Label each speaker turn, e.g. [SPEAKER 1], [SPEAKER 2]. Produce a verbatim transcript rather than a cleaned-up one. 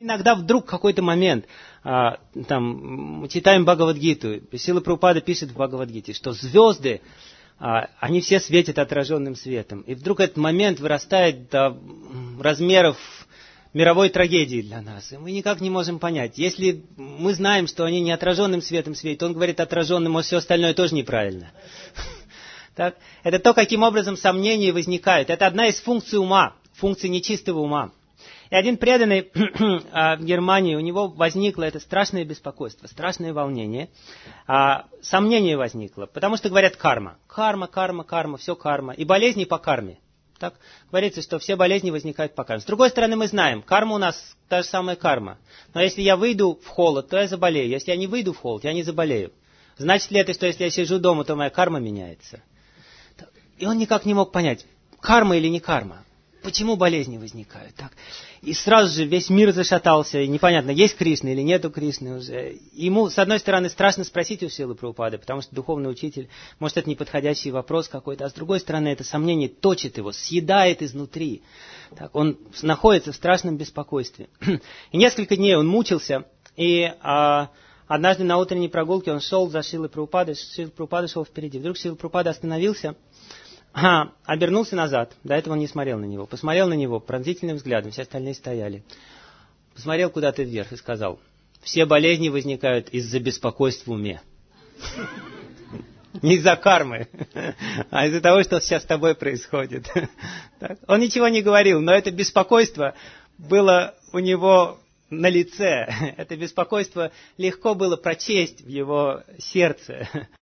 [SPEAKER 1] Иногда вдруг какой-то момент, а, там, мы читаем Бхагавад-гиту, Шрила Прабхупада пишет в Бхагавад-гите, что звезды, а, они все светят отраженным светом. И вдруг этот момент вырастает до размеров мировой трагедии для нас. И мы никак не можем понять. Если мы знаем, что они не отраженным светом светят, он говорит отраженным, может, все остальное тоже неправильно. Так? Это то, каким образом сомнения возникают. Это одна из функций ума, функций нечистого ума. И один преданный в Германии, у него возникло это страшное беспокойство, страшное волнение. Сомнение возникло, потому что говорят карма. Карма, карма, карма, все карма. И болезни по карме. Так говорится, что все болезни возникают по карме. С другой стороны, мы знаем, карма у нас та же самая карма. Но если я выйду в холод, то я заболею. Если я не выйду в холод, я не заболею. Значит ли это, что если я сижу дома, то моя карма меняется? И он никак не мог понять, карма или не карма. Почему болезни возникают? Так. И сразу же весь мир зашатался, и непонятно, есть Кришна или нету Кришны уже. Ему, с одной стороны, страшно спросить у Шрилы Прабхупады, потому что духовный учитель, может, это неподходящий вопрос какой-то, а с другой стороны, это сомнение точит его, съедает изнутри. Так, он находится в страшном беспокойстве. И несколько дней он мучился, и а, однажды на утренней прогулке он шел за Шрилой Прабхупадой, Шрила Прабхупада шел впереди. Вдруг Шрила Прабхупада остановился, А, обернулся назад, до этого он не смотрел на него, посмотрел на него пронзительным взглядом, все остальные стояли. Посмотрел куда-то вверх и сказал, все болезни возникают из-за беспокойства в уме. Не из-за кармы, а из-за того, что сейчас с тобой происходит. Он ничего не говорил, но это беспокойство было у него на лице. Это беспокойство легко было прочесть в его сердце.